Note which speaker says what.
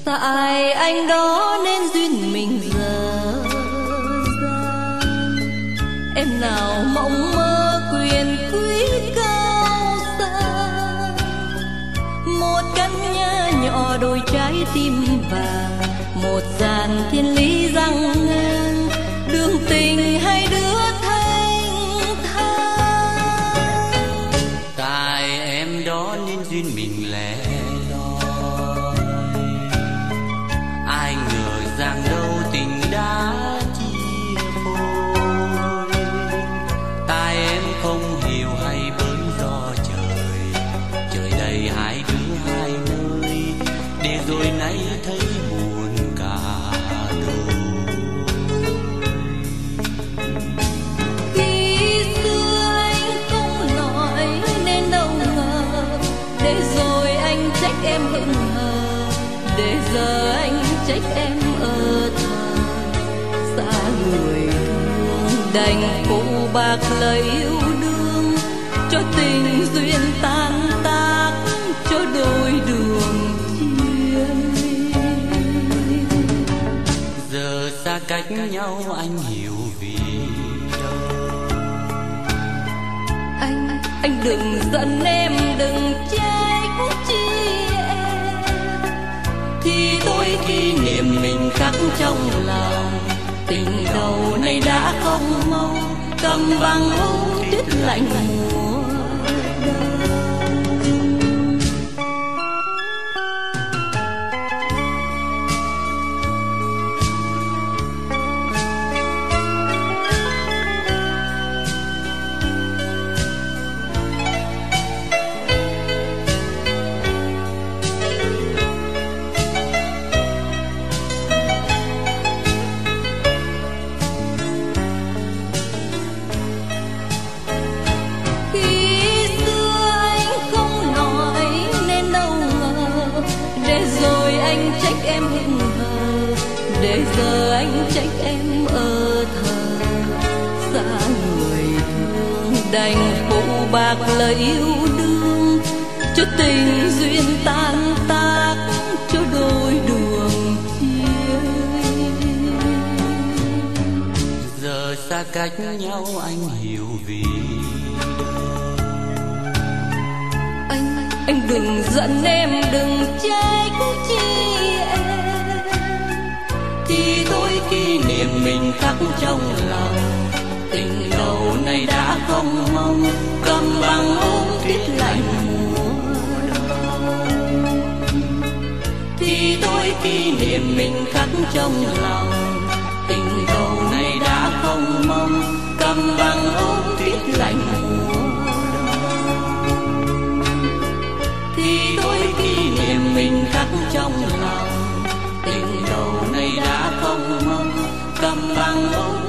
Speaker 1: Tại anh đó nên duyên mình dở dang. Em nào mộng mơ quyền quý cao sang, một căn nhà nhỏ đôi trái tim vàng, một dàn thiên lý răng ngang, đường tình hai đứa thanh thang.
Speaker 2: Tại em đó nên duyên mình lẻ loi, ai ngờ rằng đâu tình đã chia phôi. Tại em không hiểu hay bởi do trời, trời đầy hai đứa hai nơi, để rồi nay thấy buồn cả đôi.
Speaker 1: Khi xưa anh không nói nên đâu ngờ, để rồi anh trách em hững hờ, để giờ anh trách em ở thời xa người thương. Đành phụ bạc lời yêu đương, cho tình duyên tan tác, cho đôi đường chia ly.
Speaker 2: Giờ xa cách nhau anh hiểu vì đâu.
Speaker 1: Anh đừng giận em, đừng trách chi em,
Speaker 2: Thì tôi kỷ niệm mình khắc trong lòng,
Speaker 1: tình đầu này đã không mong, cầm bằng ưu tuyết lạnh mùa đông. Anh trách em hững hờ, để giờ anh trách em ở thời xa người thương. Đành phụ bạc lời yêu đương, cho tình duyên tan tác, cho đôi đường chia ly.
Speaker 2: giờ xa cách nhau anh hiểu vì đâu.
Speaker 1: Anh đừng giận em, đừng trách chi em,
Speaker 2: Thì tôi kỷ niệm mình khắc trong lòng,
Speaker 1: tình đầu này đã không mong, cầm bằng ôm tuyết lạnh mùa đông.
Speaker 2: Thì tôi kỷ niệm mình khắc trong lòng,
Speaker 1: Tình đầu này đã không mong, cầm bằng ôm tuyết lạnh mùa đông.
Speaker 2: Thì tôi kỷ niệm mình khắc trong lòng,
Speaker 1: Tình đầu này đã không mong, cầm bằng ôm